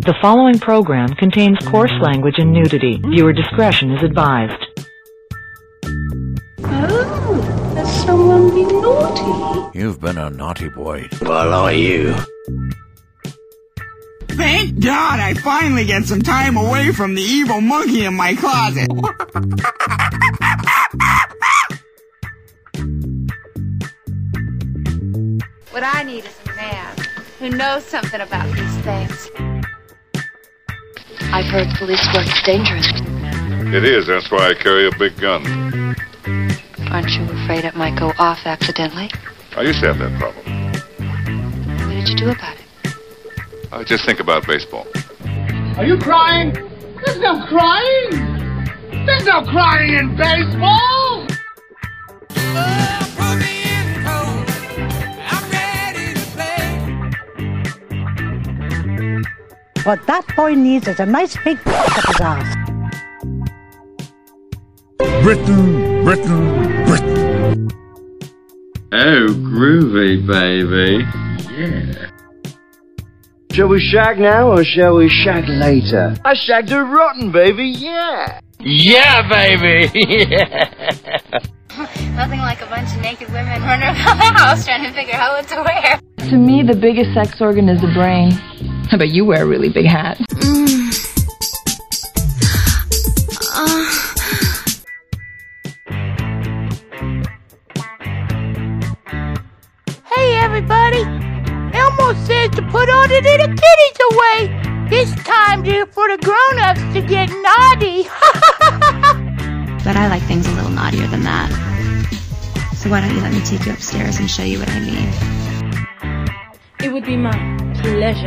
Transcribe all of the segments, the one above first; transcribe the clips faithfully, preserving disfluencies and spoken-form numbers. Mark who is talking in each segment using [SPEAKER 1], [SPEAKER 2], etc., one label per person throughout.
[SPEAKER 1] The following program contains coarse language and nudity. Viewer discretion is advised.
[SPEAKER 2] Oh, has someone been naughty?
[SPEAKER 3] You've been a naughty boy.
[SPEAKER 4] Well, are you?
[SPEAKER 5] Thank God I finally get some time away from the evil monkey in my closet.
[SPEAKER 6] What I need is a man who knows something about these things.
[SPEAKER 7] I've heard police work is dangerous.
[SPEAKER 8] It is, that's why I carry a big gun.
[SPEAKER 7] Aren't you afraid it might go off accidentally?
[SPEAKER 8] I used to have that problem.
[SPEAKER 7] What did you do about it?
[SPEAKER 8] I just think about baseball.
[SPEAKER 9] Are you crying? There's no crying! There's no crying in baseball!
[SPEAKER 5] Oh, put me in cold. I'm ready to play.
[SPEAKER 10] What that boy needs is a nice big fuck up his ass.
[SPEAKER 11] Britain, Britain, Britain.
[SPEAKER 12] Oh, groovy, baby. Yeah.
[SPEAKER 4] Shall we shag now or shall we shag later? I shagged a rotten, baby, yeah!
[SPEAKER 12] Yeah, baby! Yeah!
[SPEAKER 6] Nothing like a bunch of naked women running around the house trying to figure out what to wear.
[SPEAKER 13] To me, the biggest sex organ is the brain. I bet you wear a really big hat.
[SPEAKER 6] Mm. Uh.
[SPEAKER 14] Hey, everybody! Elmo says to put all the little kitties away. It's time to, for the grown-ups to get naughty.
[SPEAKER 15] But I like things a little naughtier than that. So why don't you let me take you upstairs and show you what I mean?
[SPEAKER 16] It would be my pleasure.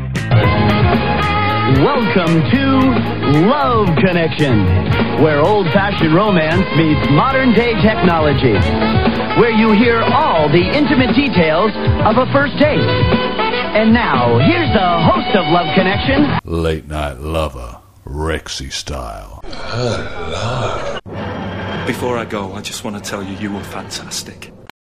[SPEAKER 17] Welcome to Love Connection, where old-fashioned romance meets modern-day technology, where you hear all the intimate details of a first date. And now, here's the host of Love Connection,
[SPEAKER 3] Late Night Lover, Rexy style.
[SPEAKER 18] Hello. Before I go, I just want to tell you you were fantastic.